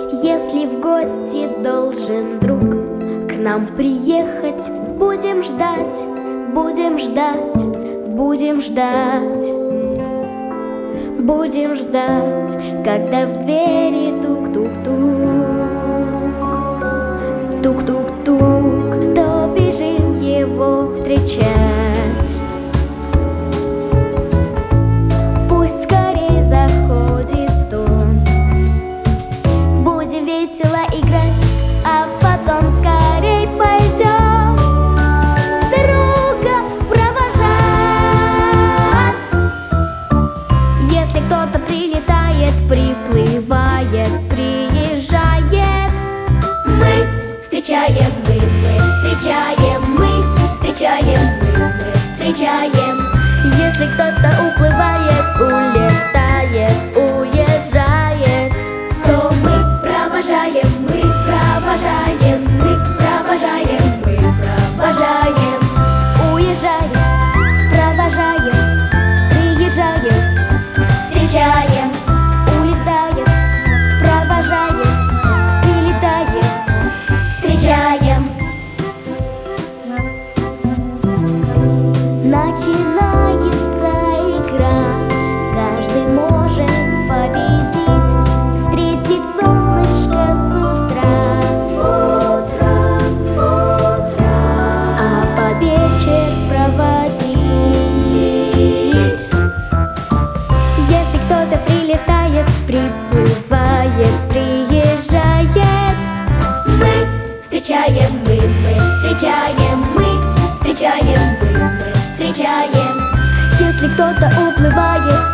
Если в гости должен друг к нам приехать, будем ждать, будем ждать, будем ждать. Будем ждать, когда в двери тук-тук-тук, тук-тук-тук, то бежим его встречать. Пусть скорее заходит он, будем весело играть, а потом скорей пойдем друга провожать. Если кто-то прилетает, приплывает, приезжает, мы встречаем, мы встречаем, мы встречаем, мы встречаем. Если кто-то уплывает, улетает, уезжает, то мы провожаем, мы провожаем, мы провожаем, мы провожаем. Уезжает, провожаем, приезжает, встречаем, улетает, провожаем, прилетает, встречаем. Начинается игра, каждый может победить, встретить солнышко с утра, а под вечер проводить. Если кто-то прилетает, приплывает, приезжает, мы встречаем, мы встречаем, мы встречаем, мы встречаем. Если кто-то уплывает,